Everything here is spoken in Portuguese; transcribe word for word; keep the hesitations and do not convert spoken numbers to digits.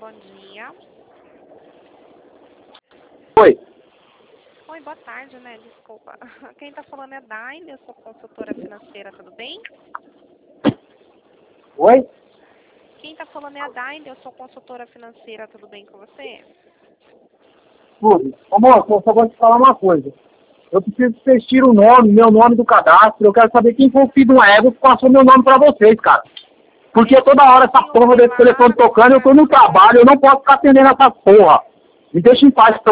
bom dia. Oi. Oi, boa tarde, né? Desculpa. Quem tá falando é Daine, eu sou consultora financeira, tudo bem? Oi? Quem tá falando é a Daine, eu sou consultora financeira, tudo bem com você? Tudo. Ô, moço, eu só vou te falar uma coisa. Eu preciso que vocês tirem o nome, meu nome do cadastro. Eu quero saber quem foi o filho de uma égua que passou meu nome pra vocês, cara. Porque toda hora essa porra desse telefone tocando, eu tô no trabalho, eu não posso ficar atendendo essa porra. Me deixa em paz,